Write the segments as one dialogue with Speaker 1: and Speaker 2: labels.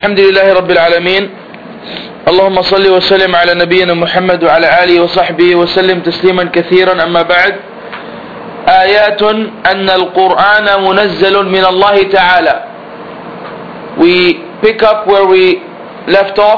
Speaker 1: الحمد لله رب العالمين اللهم صل وسلم على نبينا محمد وعلى آله وصحبه وسلم تسليما كثيرا أما بعد آيات أن القرآن منزل من الله تعالى. We pick up where we left off.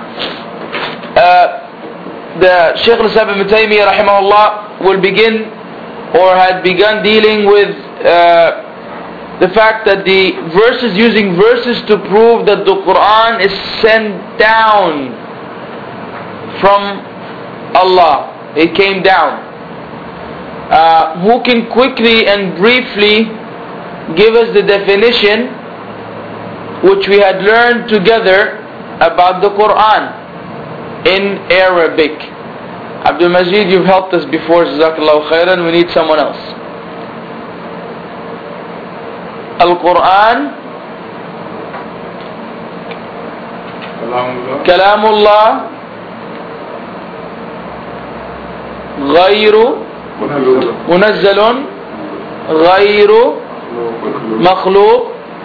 Speaker 1: The Shaykh al-Islam ibn Taymiyyah rahimahullah will begin or had begun dealing with the fact that the verses, using verses to prove that the Quran is sent down from Allah. It came down. Who can quickly and briefly give us the definition which we had learned together about the Quran in Arabic? Abdul Majid, you've helped us before, Jazakallahu khairan. We need someone else. Al-Quran Kalamullah غير منزل غير مخلوق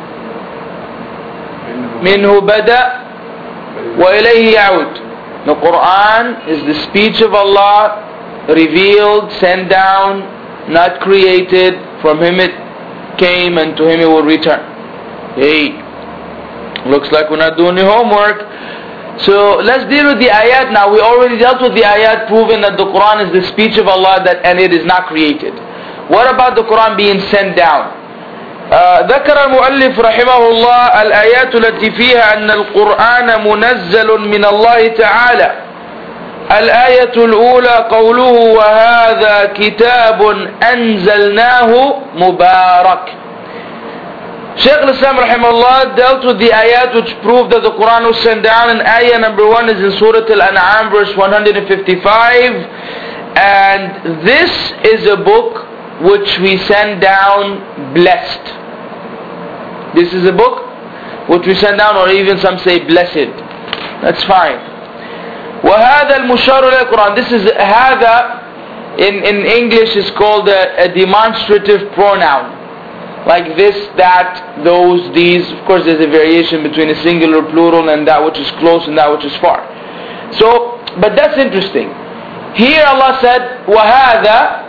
Speaker 1: منه بدأ وإليه يعود. The Quran is the speech of Allah, revealed, sent down, not created. From Him it came and to Him it will return. Hey, looks like we're not doing the homework. So let's deal with the ayat now. We already dealt with the ayat proving that the Quran is the speech of Allah and it is not created. What about the Quran being sent down? ذكر المؤلف رحمه الله الآيات التي فيها أن القرآن منزل من الله تعالى. الآية الأولى قوله وهذا كتاب أنزلناه مبارك. Shaykh al-Islam rahimahullah dealt with the ayat which prove that the Quran was sent down, and ayah number 1 is in Surah Al-An'am verse 155, and this is a book which we send down blessed. This is a book which we send down, or even some say blessed. That's fine. وهذا المشار إلى القرآن. This is هذا in English is called a demonstrative pronoun. Like this, that, those, these. Of course there's a variation between a singular, plural, and that which is close and that which is far. So, but that's interesting. Here Allah said وهذا,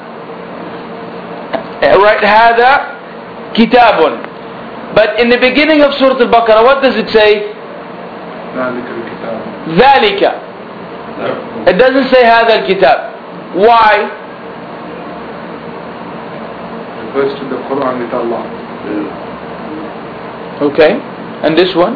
Speaker 1: right, هذا كتاب. But in the beginning of Surah Al-Baqarah, what does it say? ذلك. It doesn't say هذا الكتاب. Why?
Speaker 2: Refers to the Quran with Allah.
Speaker 1: Okay. And this one?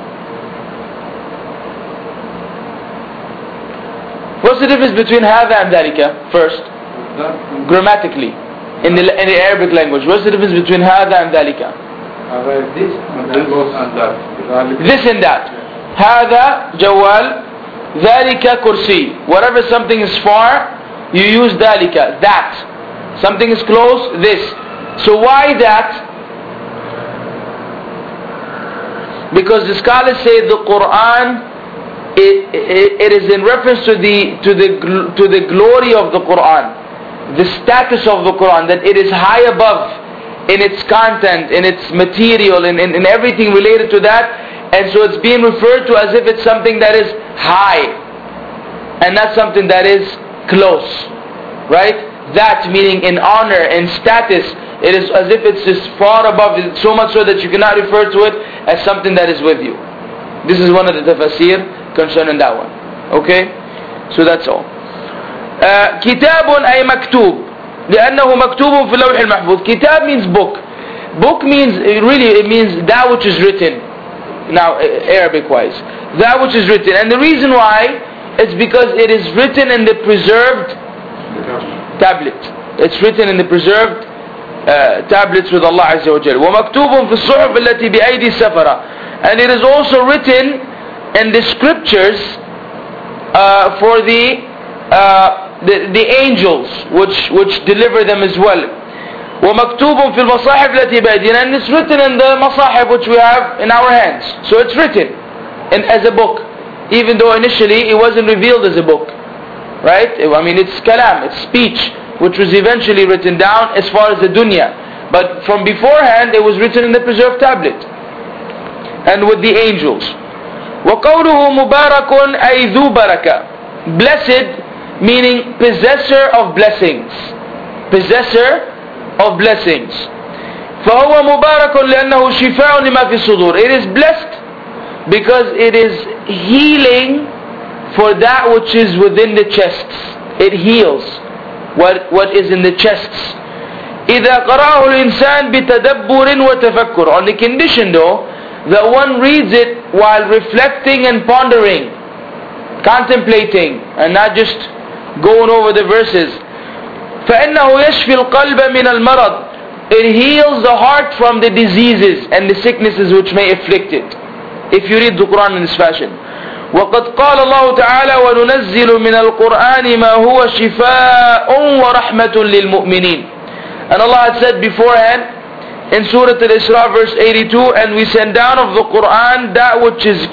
Speaker 1: What's the difference between هذا and ذلك? First, grammatically, in the Arabic language, what's the difference between هذا and ذلك?
Speaker 2: This and that.
Speaker 1: This and that. هذا جوال, ذلك كرسي. Whatever something is far, you use ذلك, that. Something is close, this. So why that? Because the scholars say the Quran, it is in reference to the glory of the Quran, the status of the Quran, that it is high above in its content, in its material, in everything related to that. And so it's being referred to as if it's something that is high and not something that is close, right? That meaning in honor and status, it is as if it's just far above, so much so that you cannot refer to it as something that is with you. This is one of the tafsir concerning that one. Okay? So that's all. كتاب أي مكتوب لأنه مكتوب في اللوح المحفوظ. Kitab means book. Book means, really it means that which is written. Now Arabic wise, that which is written. And the reason why is because it is written in the preserved tablet. It's written in the preserved tablets with Allah Azza wa Jal. وَمَكْتُوبٌ فِي الصُّحُفِ الَّتِي بِأَيْدِي السَّفَرَةِ. And it is also written in the scriptures for the angels which deliver them as well. وَمَكْتُوبٌ فِي الْمَصَاحِفِ الَّتِي بِأَيْدِينَا. And it's written in the masahib which we have in our hands. So it's written as a book, even though initially it wasn't revealed as a book. Right? I mean, it's kalam, it's speech, which was eventually written down as far as the dunya. But from beforehand, it was written in the preserved tablet and with the angels. وقوله مبارك أي ذو بركة. Blessed meaning possessor of blessings. Possessor of blessings. فهو مبارك لأنه شفاء لما في الصدور. It is blessed because it is healing for that which is within the chests. It heals what is in the chests. إذا قرأه الإنسان بتدبر وتفكر. On the condition though that one reads it while reflecting and pondering, contemplating, and not just going over the verses. فإنه يشفي القلب من المرض. It heals the heart from the diseases and the sicknesses which may afflict it, if you read the Quran in this fashion. وقد قال الله تعالى وننزل من القرآن ما هو شفاء ورحمة للمؤمنين. And Allah had said beforehand in Surah Al-Isra verse 82, and we send down of the Quran that which is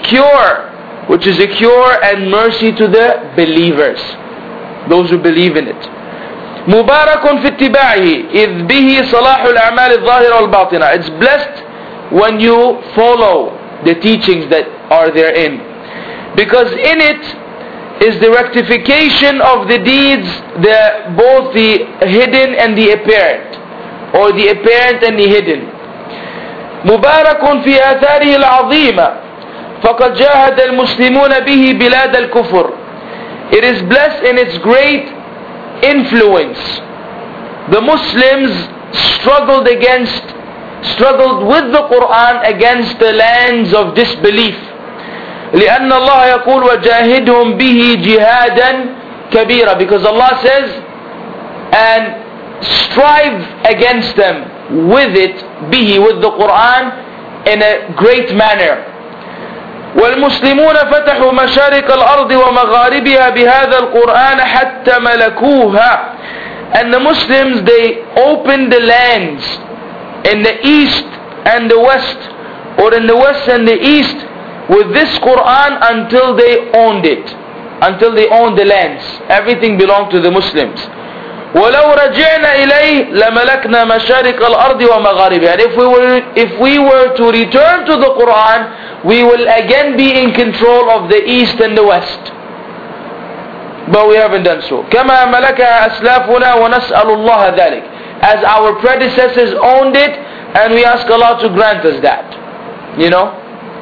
Speaker 1: a cure and mercy to the believers, those who believe in it. مبارك في اتباعه إذ به صلاح الأعمال الظاهرة والباطنة. It's blessed when you follow the teachings that are therein, because in it is the rectification of the deeds, both the hidden and the apparent, or the apparent and the hidden. مبارك في آثاره العظيمة فقد جاهد المسلمون به بلاد الكفر. It is blessed in its great influence. The Muslims struggled with the Quran against the lands of disbelief. لأن الله يقول وجاهدهم به جهادا كبيرا, because Allah says, and strive against them with it, bihi, with the Quran, in a great manner. والمسلمون فتحوا مشارق الأرض ومغاربها بهذا القرآن حتى ملكوها. And the Muslims, they opened the lands in the east and the west, or in the west and the east, with this Quran until they owned it, until they owned the lands. Everything belonged to the Muslims. وَلَوْ رَجِعْنَا إِلَيْهِ لَمَلَكْنَا مَشَارِقَ الْأَرْضِ وَمَغَارِبِهَا. And if we were to return to the Quran, we will again be in control of the east and the west. But we haven't done so. كَمَا مَلَكَهَا أَسْلَافُنَا وَنَسْأَلُ اللَّهَ ذَلِكَ. As our predecessors owned it, and we ask Allah to grant us that. You know?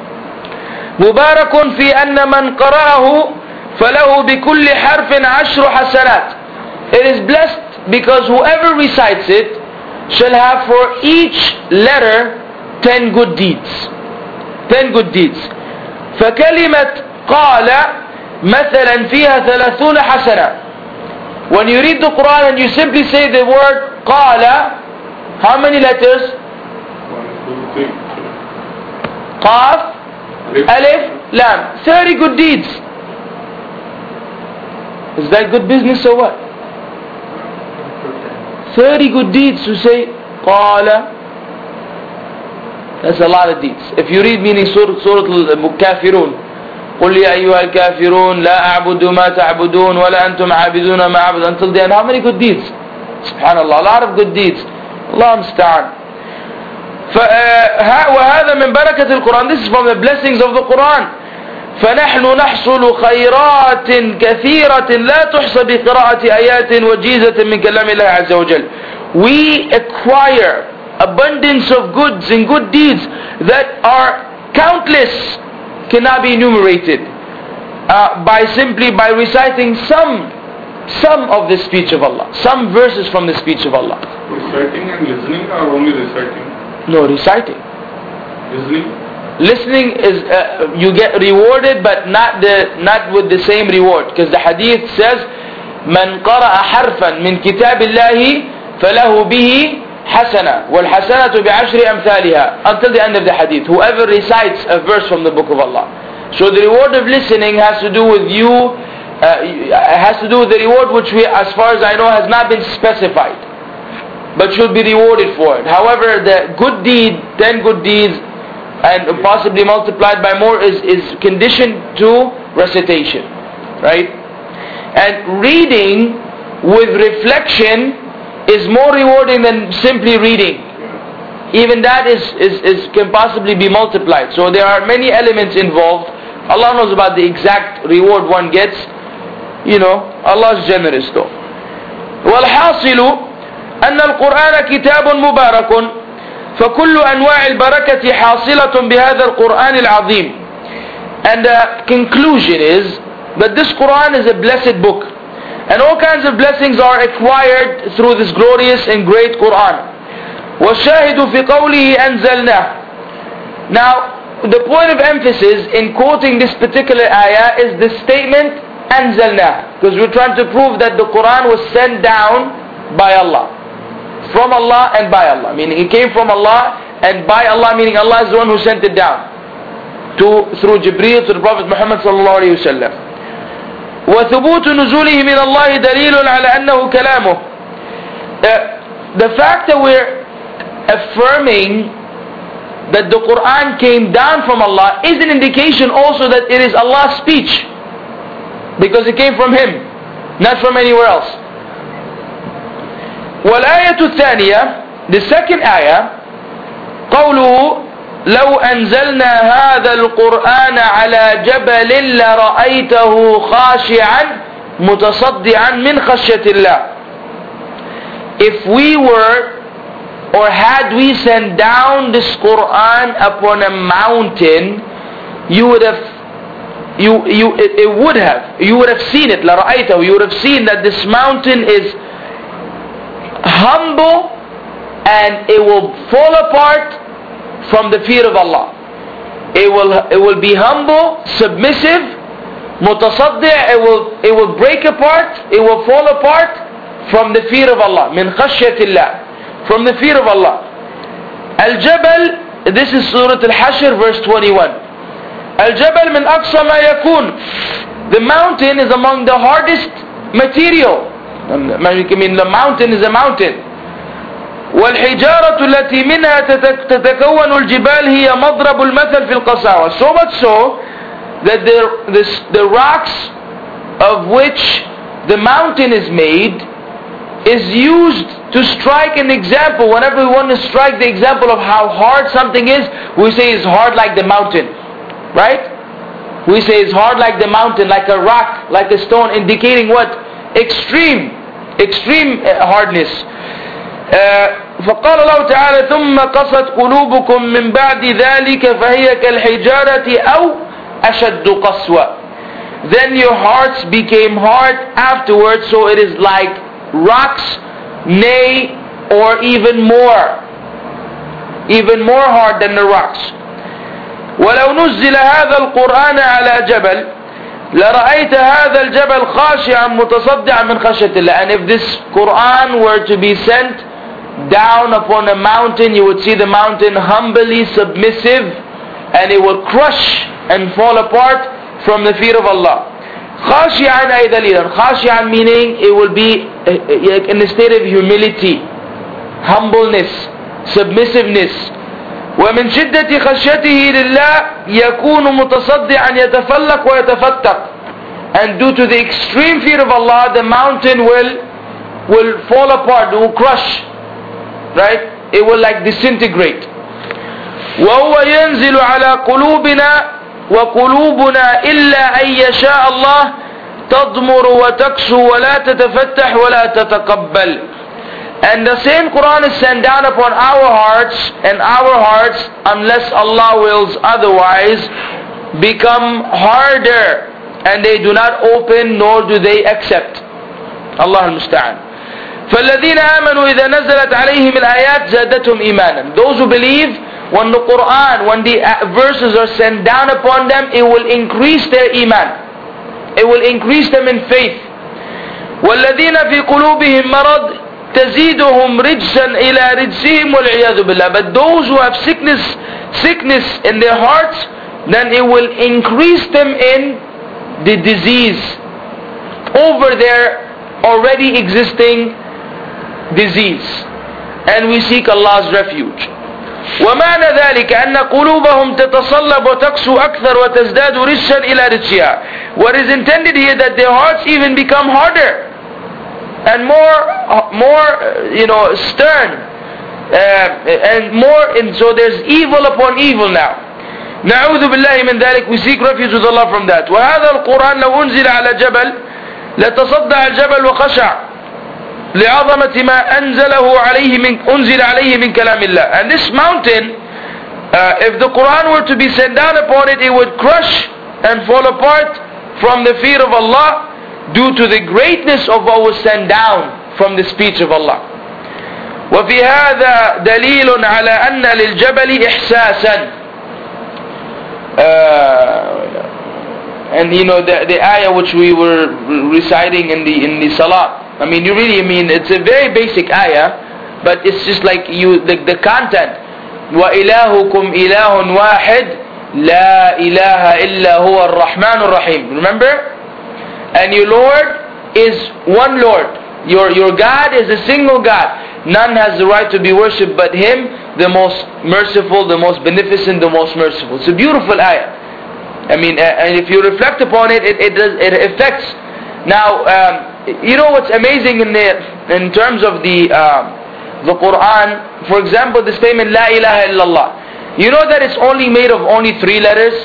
Speaker 1: مبارك في أن من قرأه فله بكل حرف 10 حسنات. It is blessed because whoever recites it shall have for each letter 10 good deeds. 10 good deeds. فكلمة قال مثلا فيها 30 حسنة. When you read the Quran and you simply say the word قال, how many letters?
Speaker 2: 1, 2, 3.
Speaker 1: Qaf, Alif, Lam. 30 good deeds. Is that good business or what? 30 good deeds to say Qala. That's a lot of deeds. If you read meaning Surah Al-Kafirun, قل يا أيها الكافرون لا أعبد ما تعبدون ولا أنتم عابدون ما أعبد, until the end. How many good deeds? Subhanallah, a lot of good deeds. Allah musta'an. وهذا من بركة القرآن. This is from the blessings of the Quran. فنحن نحصل خيرات كثيرة لا تحصى بقراءة آيات وجيزة من كلام الله عز وجل. We acquire abundance of goods and good deeds that are countless, cannot be enumerated, by reciting some of the speech of Allah, some verses from the speech of Allah.
Speaker 2: Reciting and listening, or only reciting?
Speaker 1: No, reciting. Listening is you get rewarded, but not with the same reward, because the hadith says, "Man qara'a harfan min kitab Allahi falahu bihi hasana, wal hasanatu bi'ashri amthaliha," until the end of the hadith. Whoever recites a verse from the book of Allah. So the reward of listening has to do with you. Has to do with the reward which we, as far as I know, has not been specified, but should be rewarded for it. However, the good deed, 10 good deeds, and possibly multiplied by more, is conditioned to recitation, right? And reading with reflection is more rewarding than simply reading. Even that can possibly be multiplied. So there are many elements involved Allah knows about the exact reward one gets. Allah is generous though. والحاصل أن القرآن كتاب مبارك فكل أنواع البركة حاصلة بهذا القرآن العظيم. And the conclusion is that this Quran is a blessed book, and all kinds of blessings are acquired through this glorious and great Quran. والشاهد في قوله أنزلناه. Now, the point of emphasis in quoting this particular ayah is the statement أنزلناه, because we're trying to prove that the Quran was sent down by Allah, from Allah and by Allah, meaning it came from Allah, and by Allah meaning Allah is the one who sent it down through Jibreel to the Prophet Muhammad sallallahu alaihi wasallam. وثبوت نزوله من الله دليل على أنه كلامه. The fact that we're affirming that the Quran came down from Allah is an indication also that it is Allah's speech, because it came from Him, not from anywhere else. والآية الثانية, the second ayah, قوله لو أنزلنا هذا القرآن على جبل لرأيته خاشعا متصدعا من خشية الله. If we were, or had we sent down this Quran upon a mountain, you would have seen it. لرأيته, you would have seen that this mountain is humble and it will fall apart from the fear of Allah. It will be humble, submissive, mutasaddi', it will break apart, it will fall apart from the fear of Allah. Min khashyatillah, from the fear of Allah. Al-Jabal, this is Surah Al-Hashr verse 21. Al-Jabal min aqsa ma yakun. The mountain is among the hardest material. I mean, the mountain is a mountain. والحجارة التي منها تتكون الجبال هي مضرب المثل في القساوة. So much so that the rocks of which the mountain is made is used to strike an example. Whenever we want to strike the example of how hard something is, we say it's hard like the mountain, right? We say it's hard like the mountain, like a rock, like a stone, indicating what? Extreme hardness. فقال الله تعالى ثم قست قلوبكم من بعد ذلك فهي كالحجارة أو أشد قسوة. Then your hearts became hard afterwards, so it is like rocks, nay, or even more hard than the rocks. ولو نزل هذا القرآن على جبل لرأيت هذا الجبل خاشعا متصدعا من خشية الله. And if this Quran were to be sent down upon a mountain, you would see the mountain humbly submissive, and it will crush and fall apart from the fear of Allah. خاشعا أي ذليلا. خاشعا meaning it will be in a state of humility, humbleness, submissiveness. ومن شدة خشيته لله يكون متصدعا يتفلق ويتفتق. And due to the extreme fear of Allah, the mountain will fall apart, it will crush, right? It will like disintegrate. وهو ينزل على قلوبنا وقلوبنا إلا أن يشاء الله تضمر وتكسو ولا تتفتح ولا تتقبل. And the same Quran is sent down upon our hearts, and our hearts, unless Allah wills otherwise, become harder, and they do not open nor do they accept. Allah al-Musta'an. فَالَّذِينَ آمَنُوا إِذَا نَزَلَتْ عَلَيْهِمُ الْآيَاتِ زَادَتْهُمْ إِيمَانًا. Those who believe, when the Quran, when the verses are sent down upon them, it will increase their iman. It will increase them in faith. وَالَّذِينَ فِي قُلُوبِهِمْ مَرَضٍ تزيدهم رجسا إلى رجسهم والعياذ بالله. But those who have sickness in their hearts, then it will increase them in the disease over their already existing disease. And we seek Allah's refuge. ومعنى ذلك أن قلوبهم تتصلب وتقسو أكثر وتزداد رجسا إلى رجسها. What is intended here, that their hearts even become harder and more stern, and more, and so there's evil upon evil now. نعوذ بالله من ذلك. We seek refuge with Allah from that. وهذا القرآن لو أنزل على جبل لتصدع الجبل وخشع لعظمة ما أنزل عليه من كلام الله. And this mountain, if the Quran were to be sent down upon it, it would crush and fall apart from the fear of Allah due to the greatness of what was sent down from the speech of Allah. وفي هذا دليل على أن للجبل إحساسا. And you know the ayah which we were reciting in the salah. I mean, it's a very basic ayah, but it's just like the content. وَإِلَهُكُمْ إِلَهٌ وَاحِدٌ لَا إِلَهَ إِلَّا هُوَ الرَّحْمَنُ الرَّحِيمُ. Remember? And your Lord is one Lord. Your God is a single God. None has the right to be worshipped but Him, the most merciful, the most beneficent, the most merciful. It's a beautiful ayah. I mean, and if you reflect upon it, it affects. Now, you know what's amazing in terms of the Quran? For example, the statement La ilaha illallah. You know that it's only made of only 3 letters?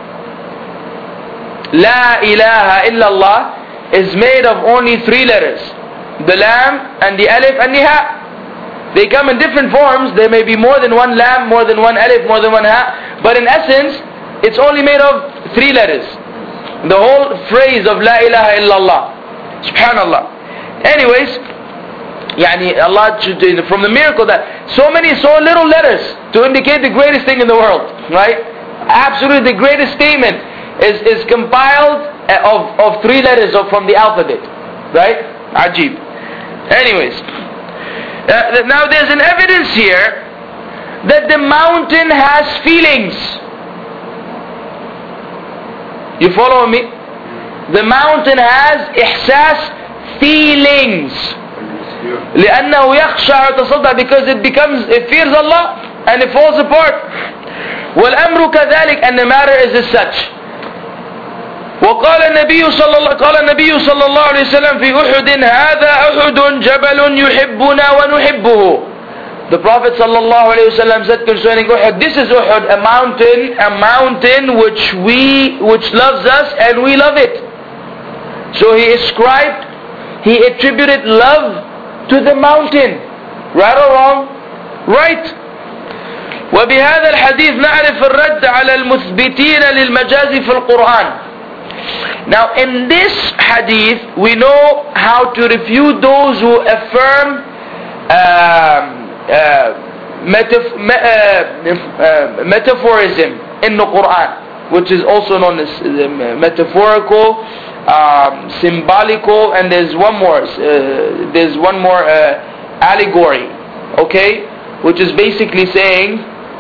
Speaker 1: La ilaha illallah is made of only 3 letters. The lam and the alif and the ha. They come in different forms. There may be more than one lam, more than one alif, more than one ha. But in essence, it's only made of 3 letters. The whole phrase of La ilaha illallah. Subhanallah. Anyways, Allah, from the miracle that so little letters to indicate the greatest thing in the world, right? Absolutely the greatest statement is compiled of 3 letters from the alphabet, right? Ajib. Anyways, now there's an evidence here that the mountain has feelings. You follow me? The mountain has ihsas, feelings. لأنه يخشع وتصدع, because it fears Allah and it falls apart. والأمر كذلك, and the matter is as such. وقال النبي صلى الله عليه وسلم في أحد هذا أحد جبل يحبنا ونحبه. The Prophet صلى الله عليه وسلم said concerning Uhud, this is Uhud, a mountain which loves us and we love it. So he attributed love to the mountain. Right or wrong? Right. وبهذا الحديث نعرف الرد على المثبتين للمجاز في القرآن. Now in this hadith we know how to refute those who affirm metaphorism in the Quran, which is also known as metaphorical, symbolical, and there's one more allegory, okay, which is basically saying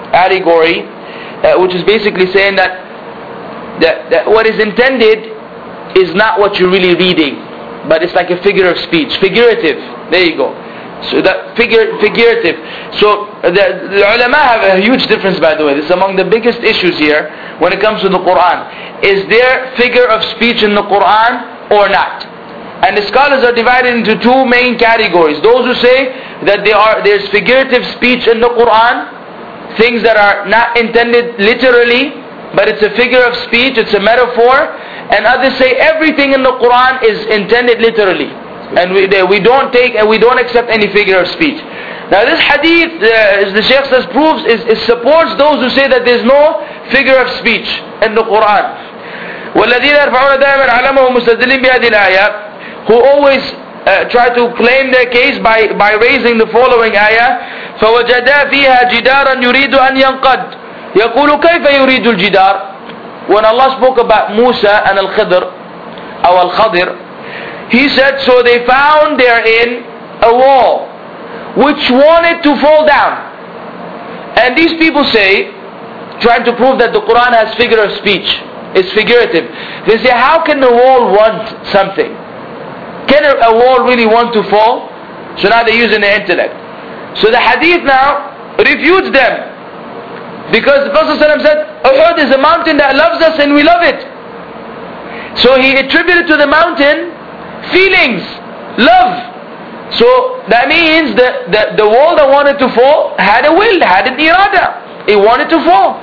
Speaker 1: that what is intended is not what you're really reading, but it's like a figure of speech, figurative. There you go. So that figurative. So the ulama have a huge difference, by the way. This is among the biggest issues here when it comes to the Quran. Is there figure of speech in the Quran or not? And the scholars are divided into 2 main categories. Those who say that there's figurative speech in the Quran, things that are not intended literally, but it's a figure of speech, it's a metaphor. And others say everything in the Quran is intended literally, and we don't accept any figure of speech. Now this hadith, as the Shaykh says, proves, it supports those who say that there's no figure of speech in the Quran. وَالَّذِينَ يَرْفَعُونَ دَائِمًا عَلَمَهُمْ مُسْتَدِلِّينَ بِهَذِهِ الْآيَةِ, who always try to claim their case by raising the following ayah: فَوَجَدَا فِيهَا جِدَارًا يُرِيدُ أَنْ يَنْقَدْ يَقُولُ كَيْفَ يُرِيدُ الْجِدَارِ. When Allah spoke about Musa and Al-Khadir, He said, so they found therein a wall which wanted to fall down. And these people say, trying to prove that the Quran has figure of speech, it's figurative. They say, how can the wall want something? Can a wall really want to fall? So now they're using their intellect. So the hadith now refutes them, because the Prophet ﷺ said, Uhud is a mountain that loves us and we love it. So he attributed to the mountain feelings, love. So that means that the wall that wanted to fall had a will, had an irada. It wanted to fall.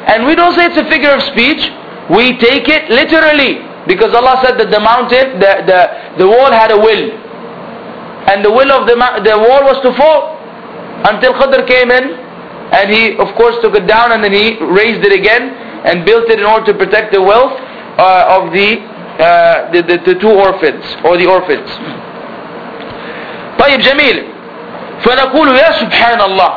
Speaker 1: And we don't say it's a figure of speech. We take it literally. Because Allah said that the mountain, the wall had a will. And the will of the wall was to fall. Until Khidr came in. And he of course took it down and then he raised it again. And built it in order to protect the wealth of the two orphans. Or the orphans. طيب جميل. فنقول يا سبحان الله.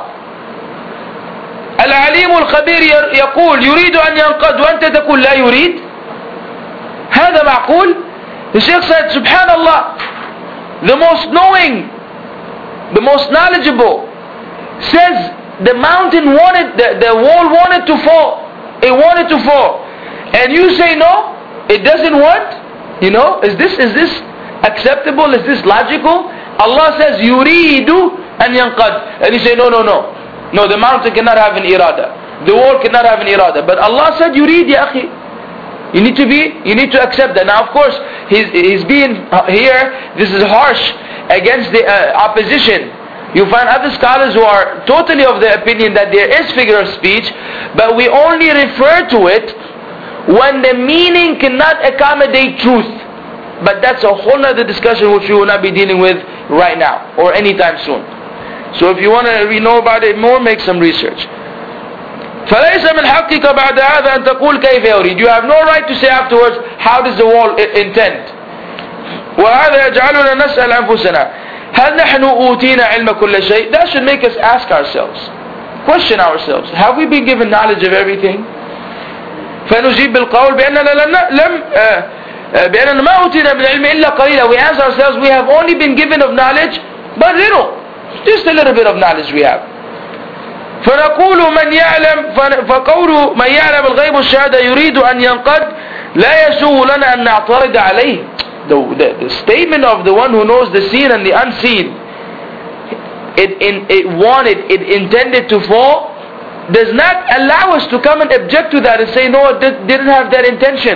Speaker 1: العليم الخبير يقول يريد أن ينقض وأنت تقول لا يريد. هذا معقول؟ The Shaykh said, Subhanallah, the most knowing, the most knowledgeable, says the mountain wanted, the wall wanted to fall. It wanted to fall. And you say no, it doesn't want? You know, is this acceptable? Is this logical? Allah says, Yuridu an yanqad. And you say, no. No, the mountain cannot have an irada. The wall cannot have an irada. But Allah said, Yurid ya akhi. You need to accept that. Now of course, he's being here, this is harsh against the opposition. You find other scholars who are totally of the opinion that there is figure of speech, but we only refer to it when the meaning cannot accommodate truth. But that's a whole other discussion which we will not be dealing with right now, or anytime soon. So if you want to know about it more, make some research. فليس من حقك بعد هذا أن تقول كيف يريد. You have no right to say afterwards, how does the wall intend? وهذا يجعلنا نسأل أنفسنا هل نحن أوتينا علم كل شيء. That should make us ask ourselves, question ourselves, have we been given knowledge of everything? فنجيب بالقول بأننا ما أوتينا من العلم إلا قليلا. We answer ourselves, we have only been given of knowledge but little, just a little bit of knowledge we have. فنقول من يعلم فقول من يعلم الغيب الشهادة يريد أن ينقض لا يسوغ لنا أن نعترض عليه. The statement of the one who knows the seen and the unseen, it intended to fall, does not allow us to come and object to that and say no, it didn't have that intention.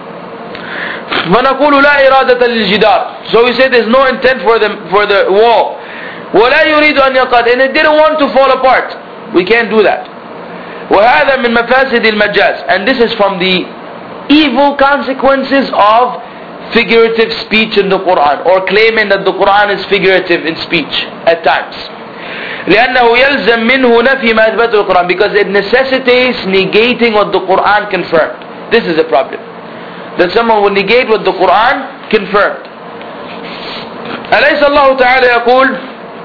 Speaker 1: فنقول لا إرادة للجدار. So we say there's no intent for the wall. ولا يريد أن ينقض, and it didn't want to fall apart. We can't do that. وهذا من مفاسد المجاز. And this is from the evil consequences of figurative speech in the Quran, or claiming that the Quran is figurative in speech at times. لأنه يلزم منه نفي ما أثبته القرآن, because it necessitates negating what the Quran confirmed. This is the problem, that someone will negate what the Quran confirmed. أليس الله تعالى يقول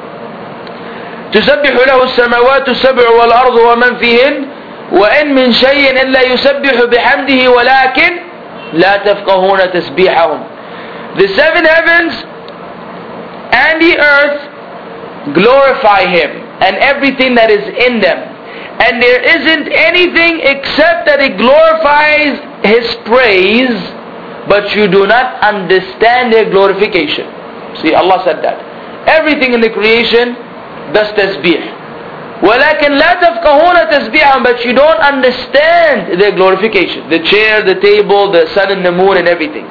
Speaker 1: تسبح له السماوات السبع والأرض ومن فيهن وإن من شيء إلا يسبح بحمده ولكن لا تفقهون تسبيحهم. The seven heavens and the earth glorify Him and everything that is in them, and there isn't anything except that it glorifies His praise, but you do not understand their glorification. See, Allah said that everything in the creation does tasbih. وَلَكِنْ لَا تَفْقَهُونَ تَسْبِيحًا, but you don't understand their glorification. The chair, the table, the sun and the moon and everything.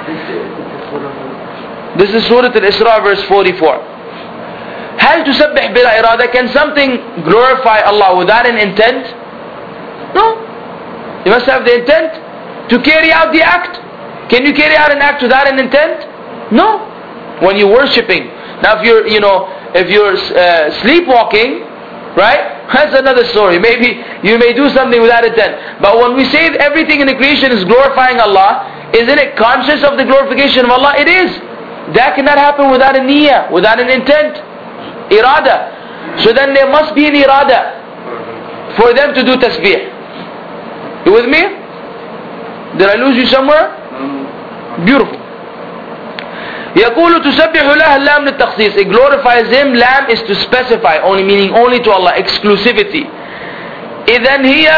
Speaker 1: This is Surah Al-Isra verse 44. هل تسبح بلا إرادة? Can something glorify Allah without an intent? No. You must have the intent to carry out the act. Can you carry out an act without an intent? No. When you're worshipping. Now if you're sleepwalking, right? That's another story. Maybe you may do something without intent. But when we say everything in the creation is glorifying Allah, isn't it conscious of the glorification of Allah? It is. That cannot happen without a niyyah, without an intent. Irada. So then there must be an irada for them to do tasbih. You with me? Did I lose you somewhere? Beautiful. يقول تسبح له اللام للتخصيص. It glorifies Him. Lam is to specify, only, meaning only to Allah, exclusivity. إذن هي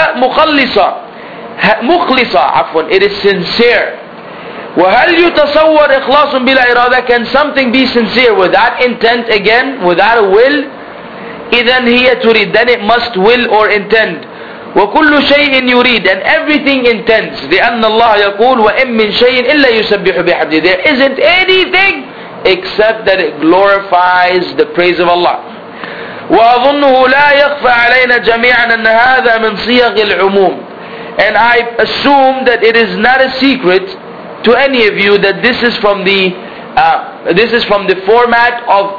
Speaker 1: مخلصة عفوا, it is sincere. وهل يتصور إخلاص بلا إرادة? Can something be sincere without intent, again without a will? إذن هي تريد, then it must will or intend. وكل شيء يريد, and everything intends. لأن الله يقول وإن من شيء إلا يسبح بحمده. There isn't anything except that it glorifies the praise of Allah. وأظنه لا يخفى علينا جميعا أن هذا من صيغ العموم. And I assume that it is not a secret to any of you that this is from the format of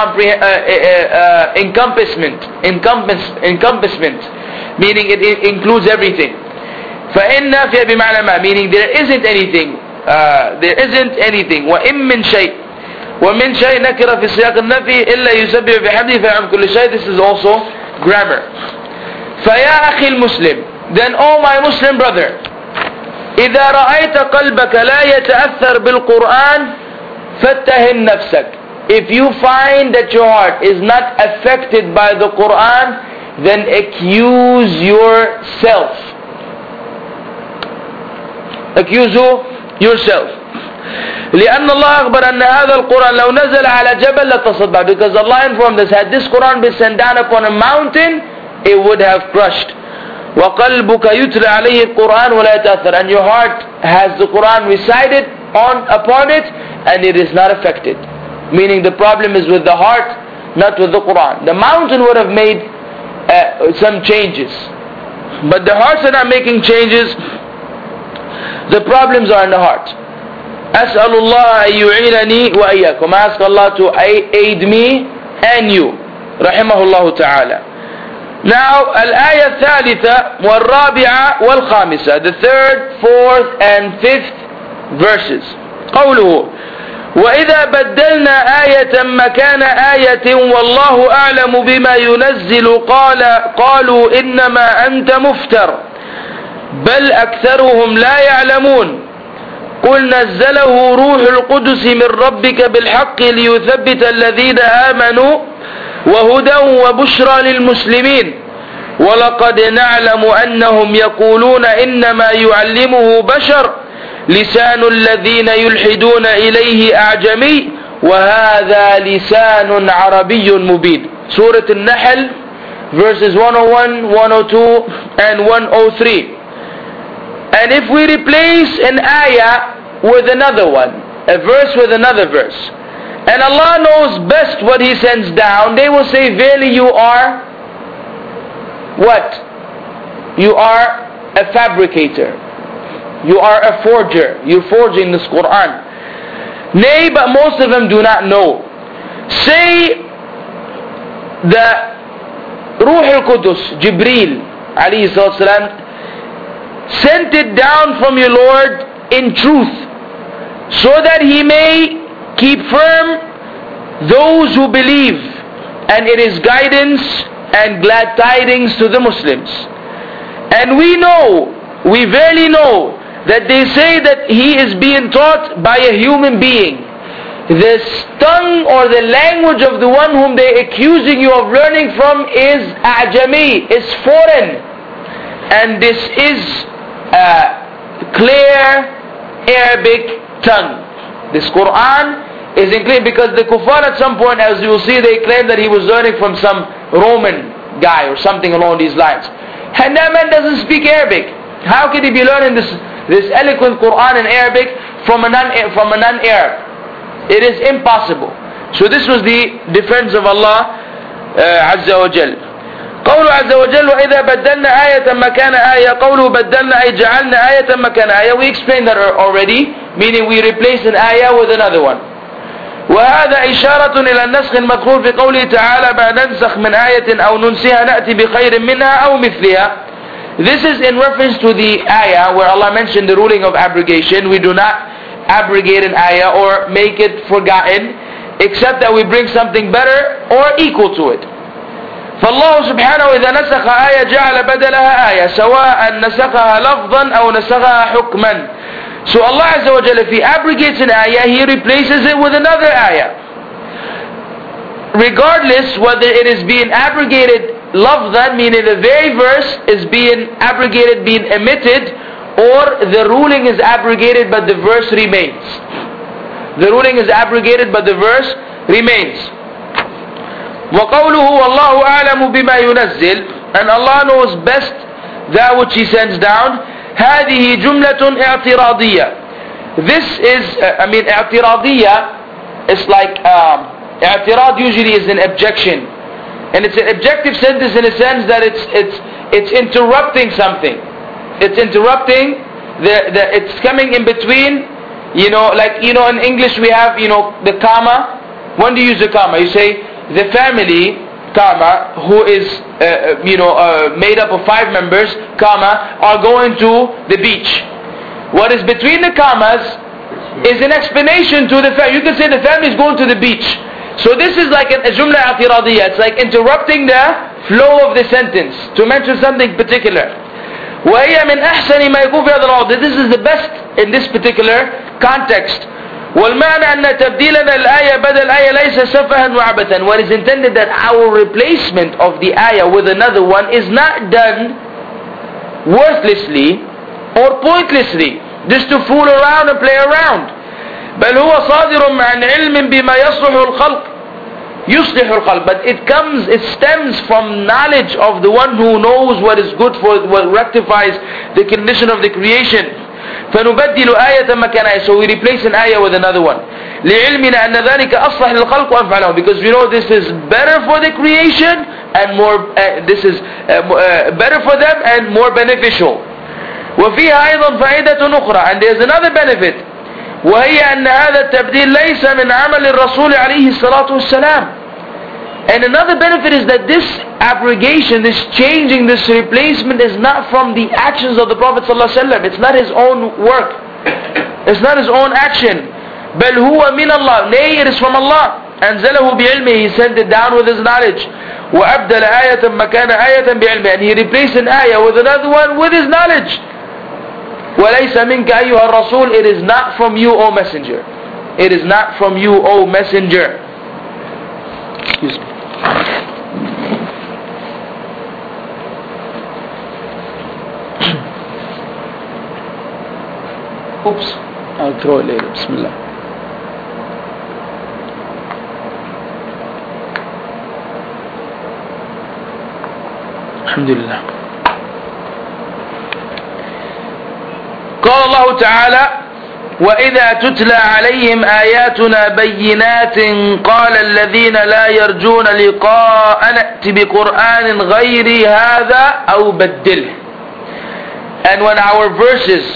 Speaker 1: encompassment, meaning it includes everything. فإن نافية بمعنى ما, meaning there isn't anything. وإن من شيء ومن شيء نكرة في سياق النفي إلا يسبح بحمده فيعم كل شيء. This is also grammar. فيا أخي المسلم, then oh my Muslim brother, إذا رأيت قلبك لا يتأثر بالقرآن فاتهم نفسك. If you find that your heart is not affected by the Quran, then accuse yourself. Accuse yourself. لأن الله أخبر أن هذا القرآن لو نزل على جبل لتصدع. Because Allah informed us, had this Quran been sent down upon a mountain, it would have crushed. وقلبك يتلى عليه القرآن ولا يتأثر. And your heart has the Quran recited upon it, and it is not affected. Meaning the problem is with the heart, not with the Quran. The mountain would have made some changes, but the hearts are not making changes. The problems are in the heart. أسأل الله أن يعينني وإياكم. I ask Allah to aid me and you. رحمه الله تعالى. Now, الآية الثالثة والرابعة والخامسة. The third, fourth and fifth verses. قوله وإذا بدلنا آية مكان آية والله أعلم بما ينزل قالوا إنما أنت مفتر بل أكثرهم لا يعلمون قل نزله روح القدس من ربك بالحق ليثبت الذين آمنوا وهدى وبشرى للمسلمين ولقد نعلم أنهم يقولون إنما يعلمه بشر لسان الذين يلحدون إليه أعجمي وهذا لسان عربي مبين. Surah Al-Nahl verses 101, 102 and 103. And if we replace an ayah with another one, a verse with another verse, and Allah knows best what He sends down, they will say, verily you are what? You are a fabricator. You are a forger. You're forging this Quran. Nay, but most of them do not know. Say that Ruh al-Qudus, Jibreel alayhi salatu salam, sent it down from your Lord in truth, so that He may keep firm those who believe, and it is guidance and glad tidings to the Muslims. And we verily know that they say that he is being taught by a human being. The tongue or the language of the one whom they are accusing you of learning from is A'jami, is foreign. And this is a clear Arabic tongue. This Quran is in clear, because the kuffar at some point, as you will see, they claim that he was learning from some Roman guy or something along these lines. And that man doesn't speak Arabic. How could he be learning this eloquent Quran in Arabic from a non-Arab? It is impossible. So this was the defense of Allah Azza wa Jal. قوله عز وجل وإذا بدلنا آية مكان آية. قوله بدلنا أي جعلنا آية مكان آية. We explained that already, meaning we replace an ayah with another one. وهذا إشارة إلى النسخ المذكور في قوله تعالى ما ننسخ من آية أو ننسها نأتي بخير منها أو مثلها. This is in reference to the ayah where Allah mentioned the ruling of abrogation. We do not abrogate an ayah or make it forgotten, except that we bring something better or equal to it. فالله سبحانه إذا نسخ آية جعل بدلها آية سواء نسخها لفظا أو نسخها حكما. So Allah Azza wa Jalla, if He abrogates an ayah, He replaces it with another ayah. Regardless whether it is being abrogated lafzan, meaning the very verse is being abrogated, being omitted, or the ruling is abrogated but the verse remains. The ruling is abrogated but the verse remains. وَقَوْلُهُ وَاللَّهُ أَعْلَمُ بِمَا يُنَزِّلُ. And Allah knows best that which He sends down. هذه جملة اعتراضية. This is, اعتراضية is like, اعتراض usually is an objection. And it's an objective sentence in a sense that it's interrupting something. it's interrupting, it's coming in between, like, in English we have, the comma. When do you use the comma? You say, the family, comma, who is, made up of 5 members, comma, are going to the beach. What is between the commas is an explanation to the family. You can say the family is going to the beach. So this is like a jumla i'tiradiyya. It's like interrupting the flow of the sentence to mention something particular. وَهِيَ مِنْ أَحْسَنِ مَا يَكُونُ فِي هَذَا الْعَرْضِ. This is the best in this particular context. وَالْمَعْنَى أَنَّ تَبْدِيلَنَا الْآيَةَ بَدَلَ الْآيَةِ لَيْسَ سَفَهًا وَعَبَثًا. What is intended that our replacement of the ayah with another one is not done worthlessly or pointlessly, just to fool around and play around. بل هو صادر عن علم بما يصلح الخلق. But it stems from knowledge of the one who knows what is good for what rectifies the condition of the creation. فنبدل آية مكان آية. So we replace an ayah with another one. لعلمنا أن ذلك أصلح للخلق وأنفع لهم. Because we know this is better for the creation and more. This is better for them and more beneficial. وفيها أيضا فائدة أخرى. And there's another benefit. وهي أن هذا التبديل ليس من عمل الرسول عليه الصلاة والسلام. And another benefit is that this abrogation, this changing, this replacement is not from the actions of the Prophet ﷺ. It's not his own work. It's not his own action. بل هو من الله. Nay, it is from Allah. أنزله بعلمه. He sent it down with his knowledge. وأبدل آية مكان آية بعلمه. And he replaced an ayah with another one with his knowledge. وَلَيْسَ مِنْكَ أَيُّهَا الرَّسُولِ. It is not from you, O Messenger. It is not from you, O Messenger. Excuse me. Oops. I'll throw it later. Bismillah. Alhamdulillah. قال الله تعالى وإذا تتلى عليهم آياتنا بينات قال الذين لا يرجون لقاء نأتي بقرآن غير هذا أو بدله. And when our verses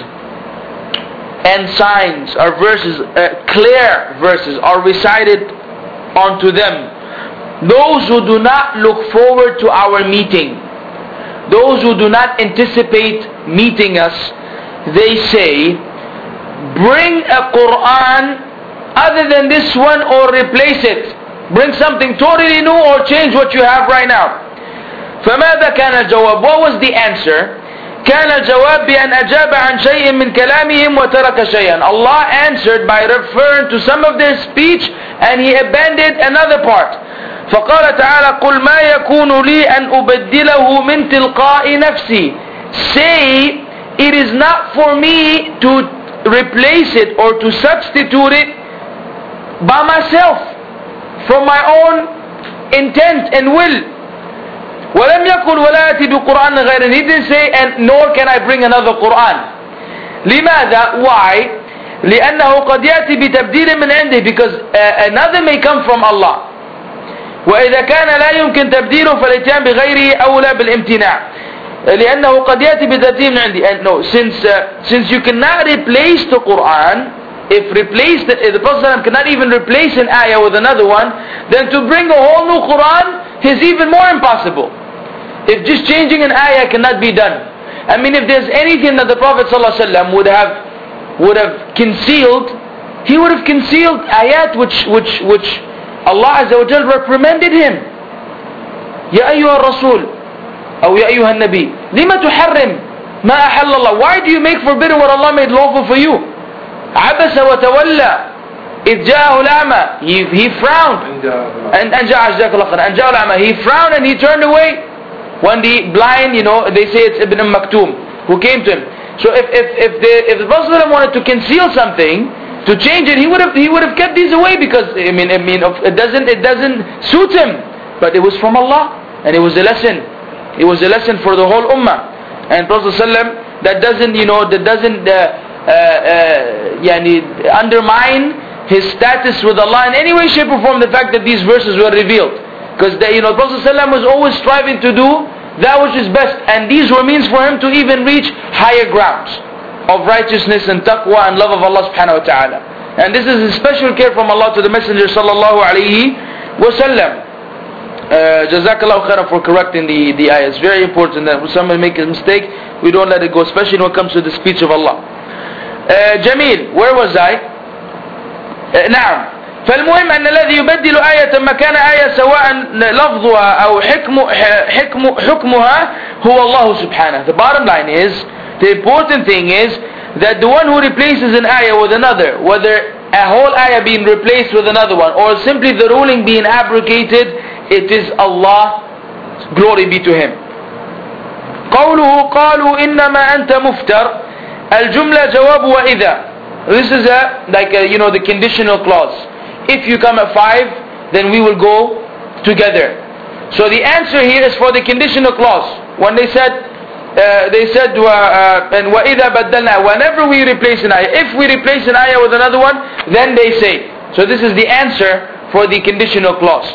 Speaker 1: and signs, our verses, clear verses are recited unto them, those who do not look forward to our meeting, those who do not anticipate meeting us, they say, bring a Quran other than this one or replace it. Bring something totally new or change what you have right now. فماذا كان الجواب? What was the answer? كان الجواب بأن أجاب عن شيء من كلامهم وترك شيئا. Allah answered by referring to some of their speech and he abandoned another part. فقال تعالى قل ما يكون لي أن أبدله من تلقاء نفسي. Say, it is not for me to replace it or to substitute it by myself, from my own intent and will. وَلَمْ يَقُلْ وَلَا يَأْتِ بِقُرْآنٍ غَيْرٍ. He didn't say, and nor can I bring another Quran. لماذا? Why? لأنه قد يأتي بتبديل من عنده. Because another may come from Allah. وإذا كان لا يمكن تبديله فالإتيان بغيره أولى بالامتناع. لأنه قد يأتي بتبديل من عندي. And no, since you cannot replace the Quran, if the Prophet cannot even replace an ayah with another one, then to bring a whole new Quran is even more impossible. If just changing an ayah cannot be done. I mean, if there's anything that the Prophet ﷺ would have concealed, he would have concealed ayat which Allah Azza wa Jal reprimanded him. Ya ayyuha rasul, or ya ayyuha nabi, lima tuharrim ma ahalla Allah. Why do you make forbidden what Allah made lawful for you? Abasa wa tawalla إذ جاءه الأعمى. He frowned. And جاءه الأعمى. He frowned and he turned away. When the blind, they say it's Ibn Maktoum who came to him. So if the Prophet wanted to conceal something, to change it, he would have kept these away, because it doesn't suit him. But it was from Allah, and it was a lesson. It was a lesson for the whole ummah. And Prophet ﷺ, that doesn't undermine his status with Allah in any way, shape or form, the fact that these verses were revealed. Because the Prophet ﷺ was always striving to do that which is best, and these were means for him to even reach higher grounds of righteousness and taqwa and love of Allah subhanahu wa ta'ala. And this is a special care from Allah to the Messenger sallallahu alayhi wa sallam. Jazakallahu khairan for correcting the ayah. It's very important that when somebody makes a mistake, we don't let it go, especially when it comes to the speech of Allah. Jamil, where was I? نعم. فالمهم أن الذي يبدل آية مكان آية سواء لفظها أو حكمها هو الله سبحانه. The bottom line is, the important thing is that the one who replaces an ayah with another, whether a whole ayah being replaced with another one or simply the ruling being abrogated, it is Allah, glory be to Him. قوله قالوا إنما أنت مفتر الجملة جواب وإذا. This is the conditional clause. If you come at 5, then we will go together. So the answer here is for the conditional clause. When they said and وَإِذَا بَدَّلْنَا, whenever we replace an ayah, if we replace an ayah with another one, then they say. So this is the answer for the conditional clause.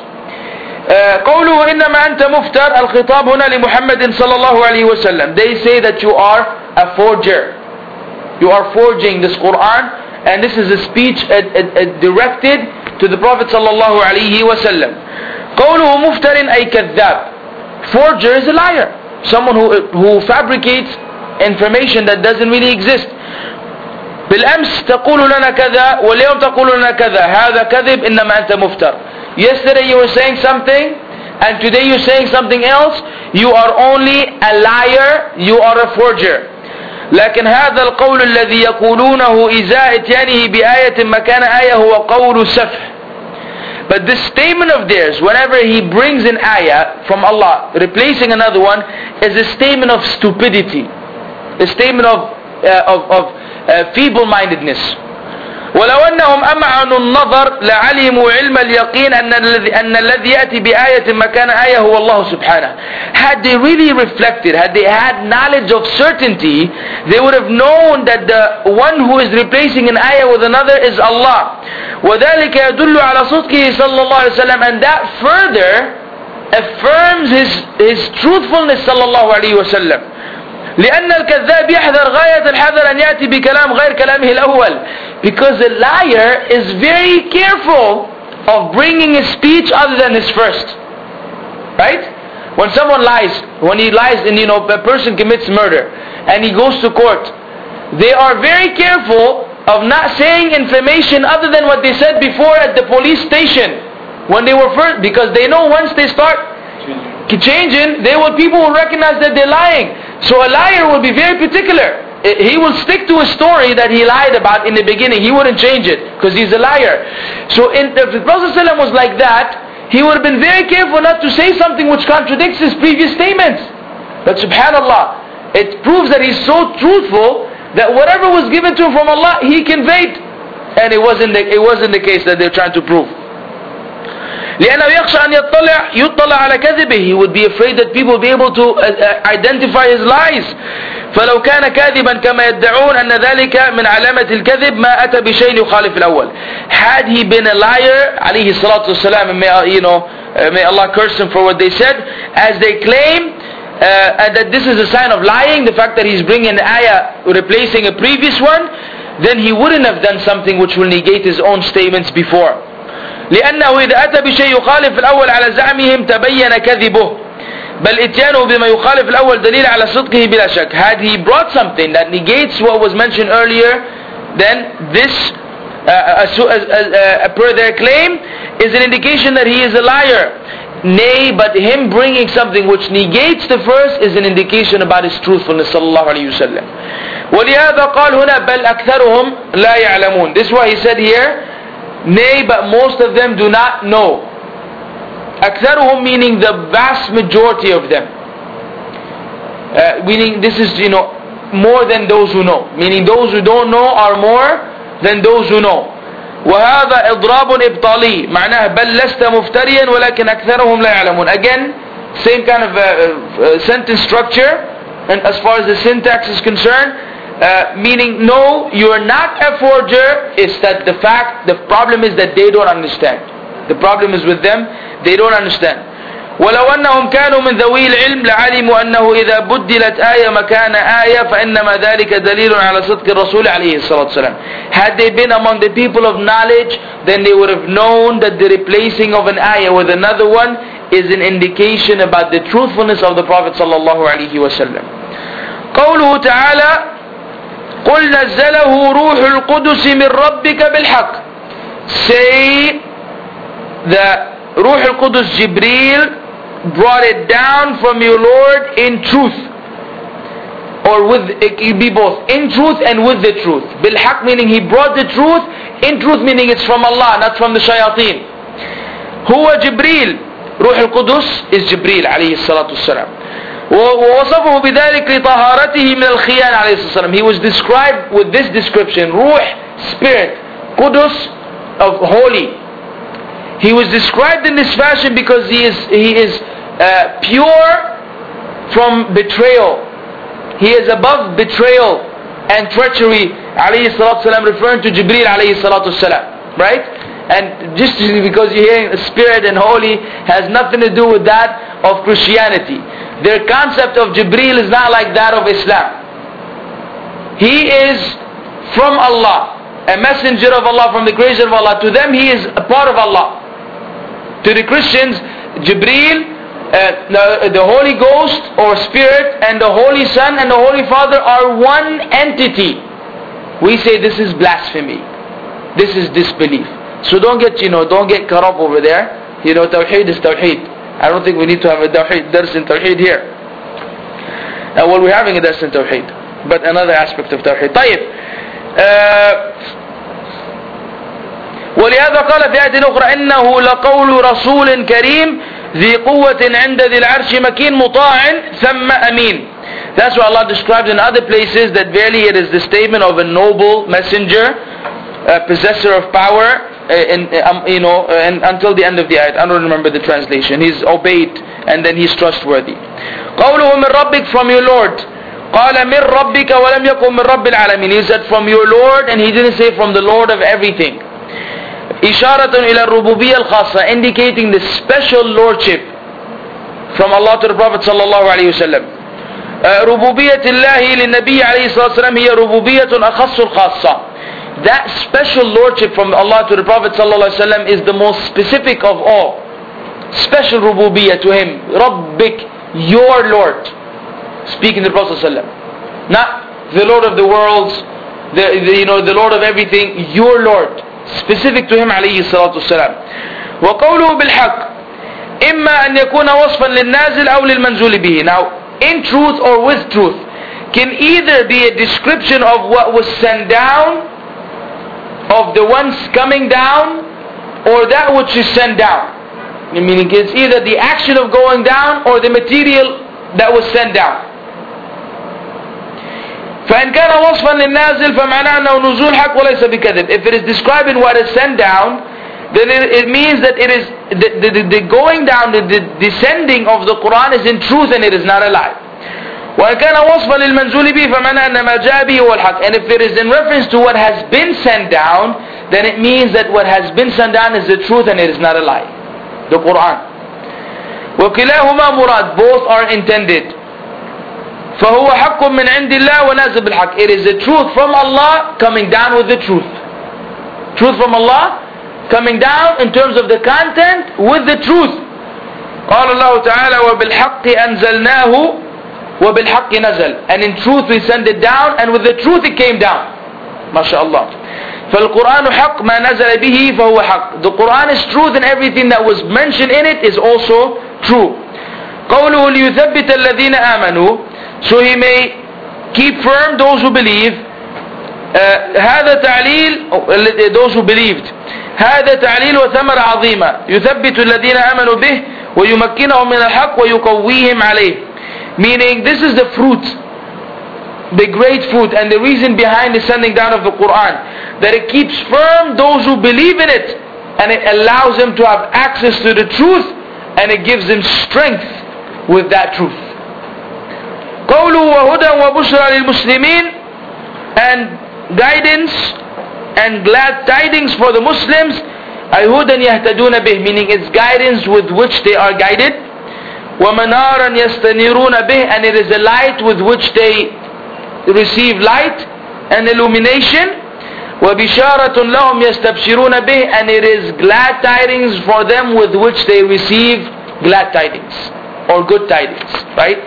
Speaker 1: قوله إنما أنت مفتر الخطاب هنا لمحمد صلى الله عليه وسلم. They say that you are a forger. You are forging this Quran, and this is a speech directed to the Prophet sallallahu alaihi wasallam. قوله مفتر أي كذاب. Forger is a liar, someone who fabricates information that doesn't really exist. بالأمس تقول لنا كذا واليوم تقول لنا كذا هذا كذب إنما أنت مفتر. Yesterday you were saying something, and today you're saying something else. You are only a liar, you are a forger. لكن هذا القول الذي يقولونه إزاء إتيانه بآية مكان آية هو قول سفه. But this statement of theirs, whenever he brings an ayah from Allah, replacing another one, is a statement of stupidity, a statement of feeble-mindedness. ولو أنهم أمعنوا النظر لعلموا علم اليقين أن الذي يأتي بآية مكان آية هو الله سبحانه. Had they really reflected, had they had knowledge of certainty, they would have known that the one who is replacing an ayah with another is Allah. وذلك يدل على صدقه صلى الله عليه وسلم, and that further affirms his truthfulness صلى الله عليه وسلم. لأن الكذاب يحذر غاية الحذر أن يأتي بكلام غير كلامه الأول. Because a liar is very careful of bringing his speech other than his first. Right? When someone lies, when he lies and a person commits murder and he goes to court, they are very careful of not saying information other than what they said before at the police station when they were first, because they know once they start changing, people will recognize that they're lying. So a liar will be very particular. He will stick to a story that he lied about in the beginning. He wouldn't change it because he's a liar. So if the Prophet ﷺ was like that, he would have been very careful not to say something which contradicts his previous statements. But subhanallah, it proves that he's so truthful that whatever was given to him from Allah, he conveyed. And it wasn't the case that they're trying to prove. لأنه يخشى أن يطلع على كذبه. He would be afraid that people will be able to identify his lies. فلو كان كاذبا كما يدعون أن ذلك من علامة الكذب ما أتى بشيء يخالف الأول. Had he been a liar, عليه الصلاة والسلام, and may Allah curse him for what they said, as they claim, and that this is a sign of lying, the fact that he's bringing an ayah replacing a previous one, then he wouldn't have done something which will negate his own statements before. لأنه إذا أتى بشيء يخالف الأول على زعمهم تبين كذبه بل إتيانه بما يخالف الأول دليل على صدقه بلا شك. Had he brought something that negates what was mentioned earlier, then this per their claim is an indication that he is a liar. Nay, but him bringing something which negates the first is an indication about his truthfulness صلى الله عليه وسلم. ولهذا قال هنا بل أكثرهم لا يعلمون. This is why he said here, nay, but most of them do not know. أكثرهم meaning the vast majority of them. Meaning this is more than those who know. Meaning those who don't know are more than those who know. وهذا إضراب إبطالي معناه بل لست مفتريا ولكن أكثرهم لا يعلمون. Again, same kind of sentence structure, and as far as the syntax is concerned, meaning no, you are not a forger. It's that the problem is that they don't understand. The problem is with them, they don't understand. ولو أنهم كانوا من ذوي العلم لعلموا أنه إذا بدلت آية مكان آية فإنما ذلك دليل على صدق الرسول عليه الصلاة والسلام. Had they been among the people of knowledge, then they would have known that the replacing of an ayah with another one is an indication about the truthfulness of the Prophet sallallahu alaihi wasallam. قوله تعالى قل نزله روح القدس من ربك بالحق. Say that Ruh al-Qudus Jibreel brought it down from your Lord in truth, or with, it can be both, in truth and with the truth. Bil-Haq meaning he brought the truth, in truth meaning it's from Allah, not from the shayateen. Huwa Jibreel, Ruh al-Qudus is Jibreel alayhi salatu wassalam. ووصفه بذلك لطهارته من الخيانة عليه الصلاة والسلام. He was described with this description, Ruh, spirit, Qudus, of holy. He was described in this fashion because he is pure from betrayal. He is above betrayal and treachery, alayhi salatu wasalam, referring to Jibreel alayhi salatu wasalam, right? And just because you're hearing spirit and holy has nothing to do with that of Christianity. Their concept of Jibreel is not like that of Islam. He is from Allah, a messenger of Allah, from the creation of Allah. To them he is a part of Allah. To the Christians, Jibreel, the Holy Ghost or Spirit, and the Holy Son and the Holy Father are one entity. We say this is blasphemy. This is disbelief. So don't get caught up over there. Tawheed is Tawheed. I don't think we need to have a dars in Tawheed here. Well, we're having a dars in Tawheed, but another aspect of Tawheed. طيب. ولهذا قال في آية أخرى إنه لقول رسول كريم ذي قوة عند ذي العرش مكين مطاع ثم أمين. That's why Allah describes in other places that verily it is the statement of a noble messenger, a possessor of power, and until the end of the ayat. I don't remember the translation. He's obeyed and then he's trustworthy. قوله من ربك, from your Lord. قال من ربك ولم يقل من رب العالمين. He said from your Lord, and he didn't say from the Lord of everything. إشارة إلى الربوبية الخاصة, indicating the special lordship from Allah to the Prophet صلى الله عليه وسلم. ربوبية الله للنبي عليه الصلاة والسلام هي ربوبية أخص الخاصة. That special lordship from Allah to the Prophet صلى الله عليه وسلم is the most specific of all. Special rububiyah to him. ربك, your Lord. Speaking to the Prophet صلى الله عليه وسلم. Not the Lord of the worlds, the Lord of everything, your Lord. Specific to him عليه الصلاة والسلام. وقوله بالحق إما أن يكون وصفا للنازل أو للمنزول به. Now, in truth or with truth can either be a description of what was sent down, of the ones coming down, or that which is sent down. Meaning it's either the action of going down or the material that was sent down. فإن كان وصفا للنازل فمعناه أنه نزول حق وليس بكذب. If it is describing what is sent down, then it means that it is the going down, the descending of the Quran is in truth and it is not a lie. وإن كان وصفا للمنزول به فمعناه أن ما جاء به هو الحق. And if it is in reference to what has been sent down, then it means that what has been sent down is the truth and it is not a lie. The Quran. وكلاهما مراد, both are intended. فهو حق من عند الله ونازل بالحق. It is the truth from Allah coming down with the truth. Truth from Allah coming down in terms of the content with the truth. قال الله تعالى وبالحق أنزلناه وبالحق نزل. And in truth we send it down, and with the truth it came down. ما شاء الله. فالقرآن حق ما نزل به فهو حق. The Quran is truth and everything that was mentioned in it is also true. قوله ليثبت الذين آمنوا, so he may keep firm those who believe. هذا تعليل, those who believed. هذا تعليل وثمرة عظيمة يثبت الذين آمنوا به ويمكنهم من الحق ويقويهم عليه. Meaning this is the fruit, the great fruit, and the reason behind the sending down of the Quran, that it keeps firm those who believe in it, and it allows them to have access to the truth, and it gives them strength with that truth. قوله وهدى وبشرى للمسلمين, and guidance and glad tidings for the Muslims. أي هدى يهتدون به, meaning it's guidance with which they are guided. وَمَنَارًا يَسْتَنِيرُونَ بِهِ, and it is a light with which they receive light and illumination. وَبِشَارَةٌ لَهُمْ يَسْتَبْشِرُونَ بِهِ, and it is glad tidings for them with which they receive glad tidings or good tidings, right?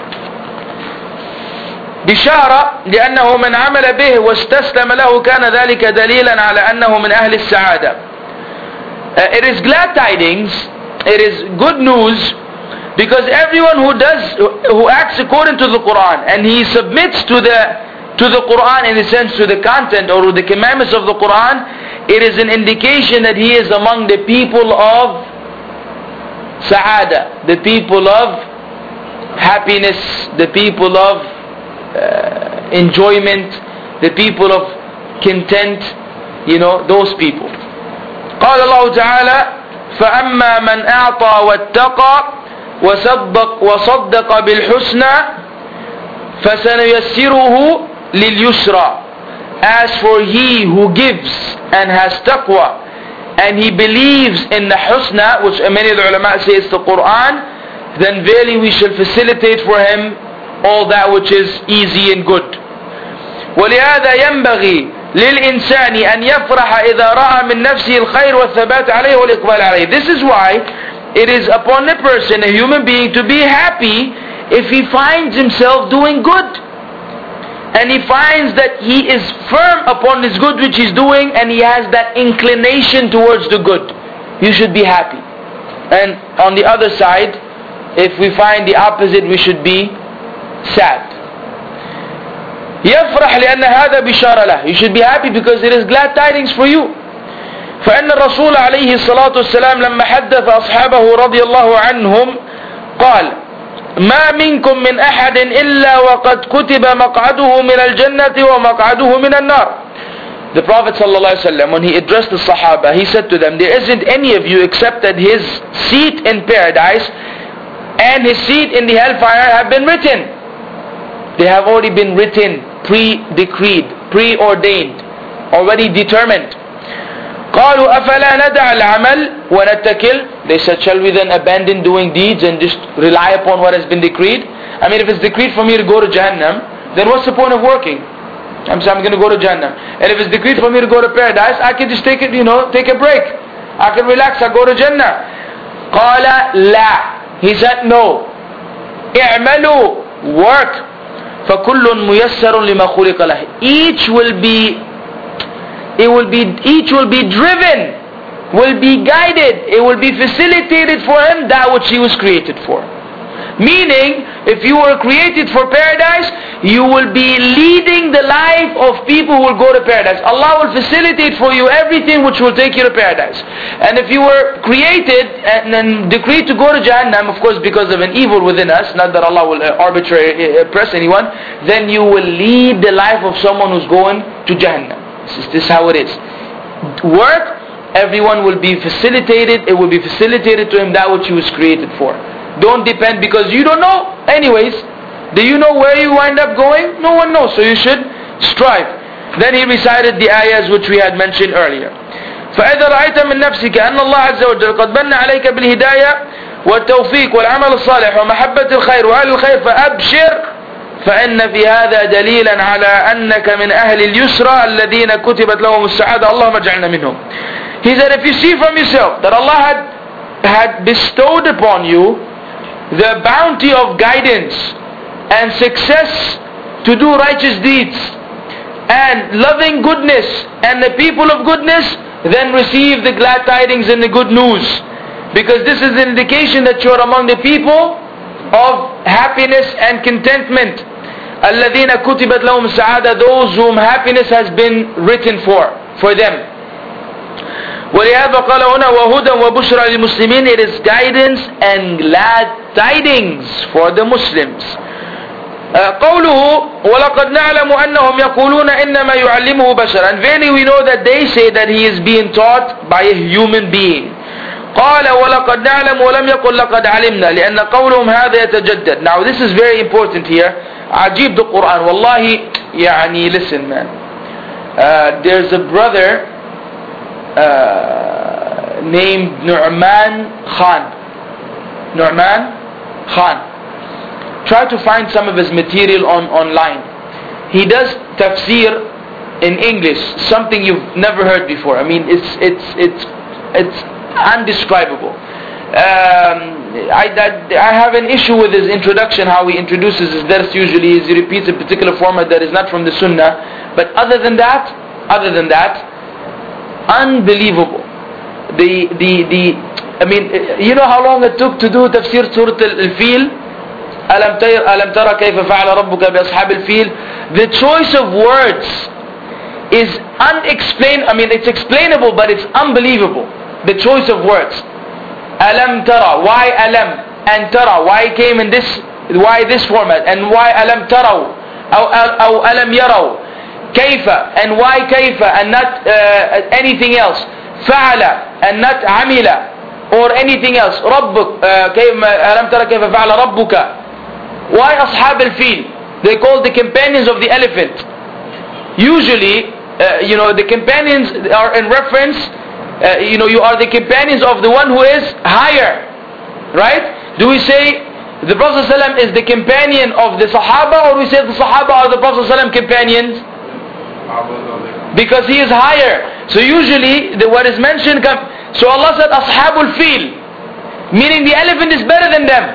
Speaker 1: بشارة لأنه من عمل به واستسلم له كان ذلك دليلا على أنه من أهل السعادة. It is glad tidings, it is good news, because everyone who acts according to the Quran and he submits to the Quran, in a sense to the content or the commandments of the Quran, it is an indication that he is among the people of Sa'ada, the people of happiness, the people of enjoyment, the people of content, those people. قال الله تعالى فأما من أعطى واتقى وصدق بالحسنى فسنيسره لليسرى. As for he who gives and has taqwa and he believes in the husna, which many of the ulama say is the Quran, then verily we shall facilitate for him all that which is easy and good. ولهذا ينبغي للإنسان أن يفرح إذا رأى من نفسه الخير والثبات عليه والإقبال عليه. This is why it is upon a person, a human being, to be happy if he finds himself doing good and he finds that he is firm upon this good which he's doing and he has that inclination towards the good. You should be happy. And on the other side, if we find the opposite, we should be sad. يفرح لأن هذا بشارة له. You should be happy because it is glad tidings for you. فإن الرسول عليه الصلاة والسلام لما حدث أصحابه رضي الله عنهم قال ما منكم من أحد إلا وقد كتب مقعده من الجنة ومقعده من النار. The Prophet ﷺ, when he addressed the Sahaba, he said to them, there isn't any of you except that his seat in paradise and his seat in the hellfire have been written. They have already been written, pre-decreed, preordained, already determined. قالوا أفلا ندع العمل ونتكل. They said, shall we then abandon doing deeds and just rely upon what has been decreed? I mean, if it's decreed for me to go to Jahannam, then what's the point of working? I'm saying I'm going to go to Jahannam. And if it's decreed for me to go to paradise, I can just take it, take a break. I can relax, I go to Jannah. قال لا. He said no. اعملوا, work. فكل ميسر لما خلق له. Each will be driven, will be guided, it will be facilitated for him that which he was created for. Meaning, if you were created for paradise, you will be leading the life of people who will go to paradise. Allah will facilitate for you everything which will take you to paradise. And if you were created and then decreed to go to Jahannam, of course because of an evil within us, not that Allah will arbitrarily oppress anyone, then you will lead the life of someone who's going to Jahannam. This is how it is. Work, everyone will be facilitated, it will be facilitated to him that which he was created for. Don't depend, because you don't know anyways. Do you know where you wind up going? No one knows, so you should strive. Then he recited the ayahs which we had mentioned earlier. فإذا رأيت من نفسك أن الله عز وجل قد من عليك بالهداية والتوفيق والعمل الصالح ومحبة الخير وأهل الخير فأبشر فإن في هذا دليلا على أنك من أهل اليسرى الذين كتبت لهم السعادة اللهم اجعلنا منهم. He said, if you see from yourself that Allah had bestowed upon you the bounty of guidance and success to do righteous deeds and loving goodness and the people of goodness, then receive the glad tidings and the good news, because this is an indication that you are among the people of happiness and contentment. الذين كتبت لهم السعادة, those whom happiness has been written for them. ولهذا قال هنا وهدى وبشرى للمسلمين. It is guidance and glad tidings for the Muslims. قوله ولقد نعلم أنهم يقولون إنما يعلمه بشر, and verily we know that they say that he is being taught by a human being. قال ولقد نعلم ولم يقل لقد علمنا لأن قولهم هذا يتجدد. Now this is very important here. عجيب the Quran. Wallahi, يعني listen man. There's a brother named Nu'man Khan. Nu'man Khan. Try to find some of his material online. He does tafsir in English, something you've never heard before. I mean, it's undescribable. I have an issue with his introduction, how he introduces his dars usually is he repeats a particular format that is not from the Sunnah. But other than that, unbelievable. I mean, you know how long it took to do tafsir Surah Al-Fil? أَلَمْ تَرَ كَيْفَ فَعَلَ رَبُّكَ بِأَصْحَابِ الْفِيلِ. The choice of words is unexplained. I mean, it's explainable, but it's unbelievable. The choice of words. Alam tara, why alam? And tara, why came in this, why this format? And why alam taraw? Or alam yaraw? Kayfa, and why kayfa? And not anything else. Fa'ala, and not amila, or anything else. Rabbuk, alam tara kayfa fa'ala rabbuka. Why ashab al-fil? They call the companions of the elephant. Usually, the companions are in reference, you are the companions of the one who is higher. Right? Do we say the Prophet ﷺ is the companion of the Sahaba, or we say the Sahaba are the Prophet ﷺ companions? Because he is higher. So usually, what is mentioned, so Allah said, Ashabul Fil, meaning the elephant is better than them.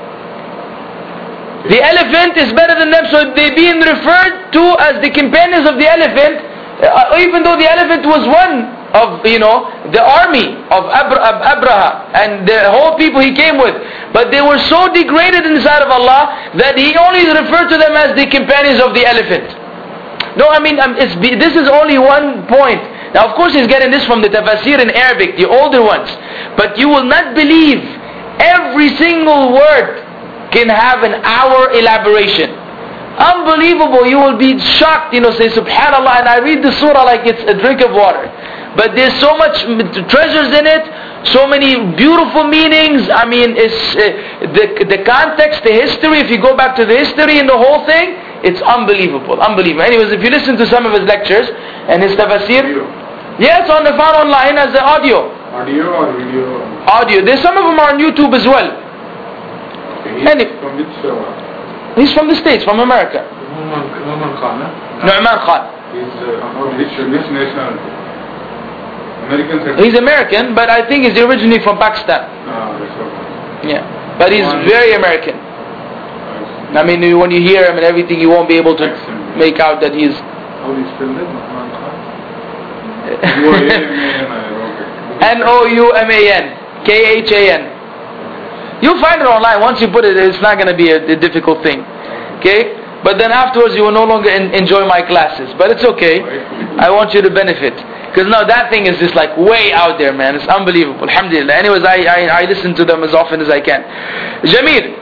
Speaker 1: The elephant is better than them, so they being referred to as the companions of the elephant, even though the elephant was one of, the army of Abraha and the whole people he came with. But they were so degraded in the sight of Allah that he only referred to them as the companions of the elephant. No, I mean, this is only one point. Now, of course, he's getting this from the tafsir in Arabic, the older ones. But you will not believe every single word can have an hour elaboration. Unbelievable. You will be shocked, say subhanallah, and I read the surah like it's a drink of water. But there's so much treasures in it, so many beautiful meanings. I mean, it's the context, the history. If you go back to the history and the whole thing, it's unbelievable. Anyways, if you listen to some of his lectures and his tafsir, yes, on the found online as the audio.
Speaker 2: Audio or video?
Speaker 1: Audio. There's some of them are on YouTube as well.
Speaker 2: Okay, from which?
Speaker 1: He's from the States, from America.
Speaker 2: Nu'man Khan.
Speaker 1: Nu'man Khan.
Speaker 2: He's which nationality? American citizen?
Speaker 1: He's American, but I think he's originally from Pakistan.
Speaker 2: That's okay.
Speaker 1: Yeah, but he's very American. I mean, when you hear him and everything, you won't be able to make out that he's.
Speaker 2: How do you spell that? Nu'man Khan.
Speaker 1: Nouman Khan. You'll find it online. Once you put it, it's not going to be a difficult thing. Okay? But then afterwards you will no longer enjoy my classes. But it's okay. I want you to benefit. Because now that thing is just like way out there, man. It's unbelievable. Alhamdulillah. Anyways, I listen to them as often as I can. Jameel.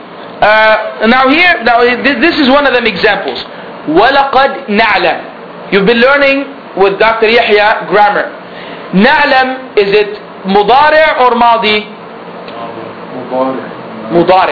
Speaker 1: This is one of them examples. وَلَقَدْ نَعْلَمْ. You've been learning with Dr. Yahya grammar. نَعْلَمْ, is it مضارع or ماضي? مضارع.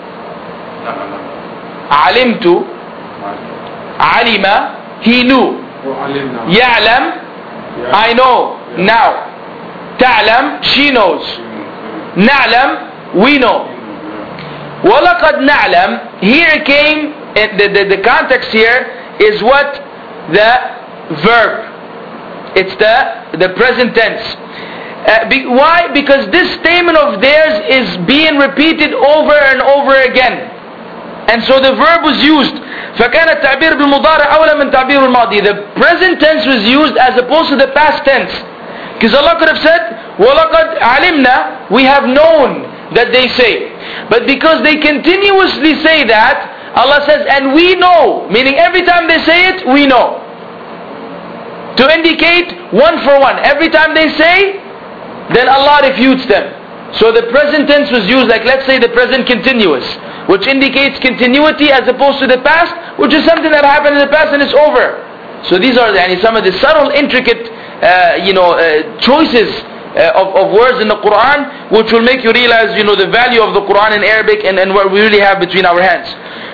Speaker 1: علمت. علم, he knew. يعلم, I know now. تعلم, she knows. نعلم, we know. وَلَقَدْ نَعْلَمْ, here came, the context here is what? The verb. It's the present tense. Why? Because this statement of theirs is being repeated over and over again. And so the verb was used. فَكَانَ التَّعْبِيرُ بِالْمُضَارِعِ أَوْلَى مِنْ تَعْبِيرُ الْمَاضِي. The present tense was used as opposed to the past tense. Because Allah could have said, وَلَقَدْ عَلِمْنَا, we have known that they say. But because they continuously say that, Allah says, and we know. Meaning every time they say it, we know. To indicate one for one. Every time they say, then Allah refutes them. So the present tense was used, like let's say the present continuous, which indicates continuity as opposed to the past, which is something that happened in the past and it's over. So these are some of the subtle, intricate choices of words in the Quran, which will make you realize the value of the Quran in Arabic and what we really have between our hands.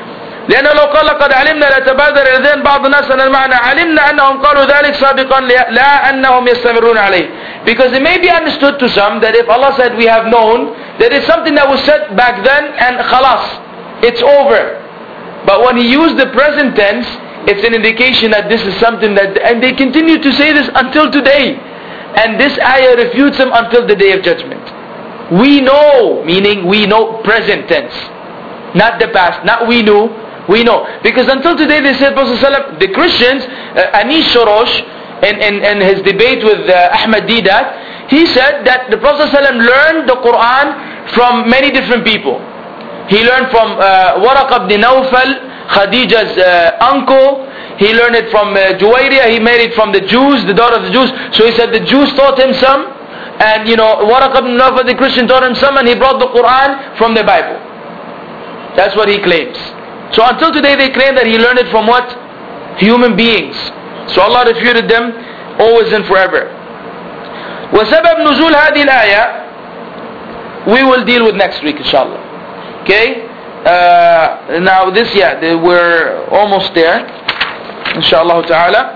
Speaker 1: لأنه لو قال قد علمنا لتبادر إلى بعض الناس أن المعنى علمنا أنهم قالوا ذلك سابقا لا أنهم يستمرون عليه. Because it may be understood to some that if Allah said we have known, that it's something that was said back then and khalas, it's over. But when he used the present tense, it's an indication that this is something that, and they continue to say this until today. And this ayah refutes them until the day of judgment. We know, meaning we know present tense. Not the past, not we knew, we know. Because until today they said, Prophet ﷺ, the Christians, Anish Shorosh, in his debate with Ahmad Didat, he said that the Prophet ﷺ learned the Quran from many different people. He learned from Waraq ibn Nawfal, Khadija's uncle. He learned it from Juwayriya. He made it from the Jews, the daughter of the Jews. So he said the Jews taught him some, and Waraq ibn Nawfal, the Christian, taught him some, and he brought the Quran from the Bible. That's what he claims. So until today they claim that he learned it from what? Human beings. So Allah refuted them always and forever. وسبب نزول هذه الآية we will deal with next week inshallah. Okay? Now this, we're almost there inshallah ta'ala.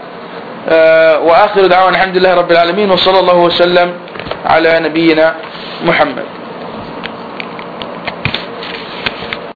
Speaker 1: وآخر دعوانا الحمد لله رب العالمين وصلى الله وسلم على نبينا محمد.